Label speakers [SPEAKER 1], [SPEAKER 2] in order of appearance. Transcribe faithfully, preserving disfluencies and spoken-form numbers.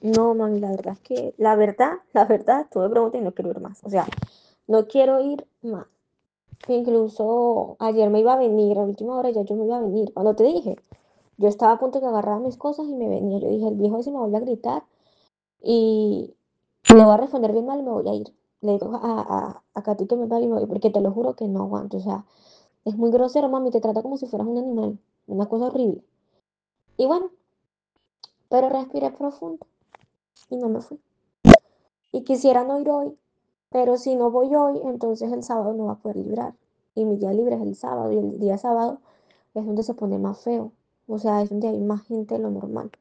[SPEAKER 1] No, mami, la verdad es que, la verdad, la verdad, tú me preguntas y no quiero ir más. O sea, no quiero ir más. Incluso ayer me iba a venir, a última hora ya yo me iba a venir. Cuando te dije, yo estaba a punto de agarrar mis cosas y me venía. Yo dije, el viejo ese me vuelve a gritar y le voy a responder bien mal y me voy a ir. Le digo a, a, a Katy que me vaya y me voy, porque te lo juro que no aguanto. O sea, es muy grosero, mami, te trata como si fueras un animal. Una cosa horrible. Y bueno, pero respiré profundo y no me fui. Y quisiera no ir hoy, pero si no voy hoy, entonces el sábado no va a poder librar. Y mi día libre es el sábado, y el día sábado es donde se pone más feo. O sea, es donde hay más gente de lo normal.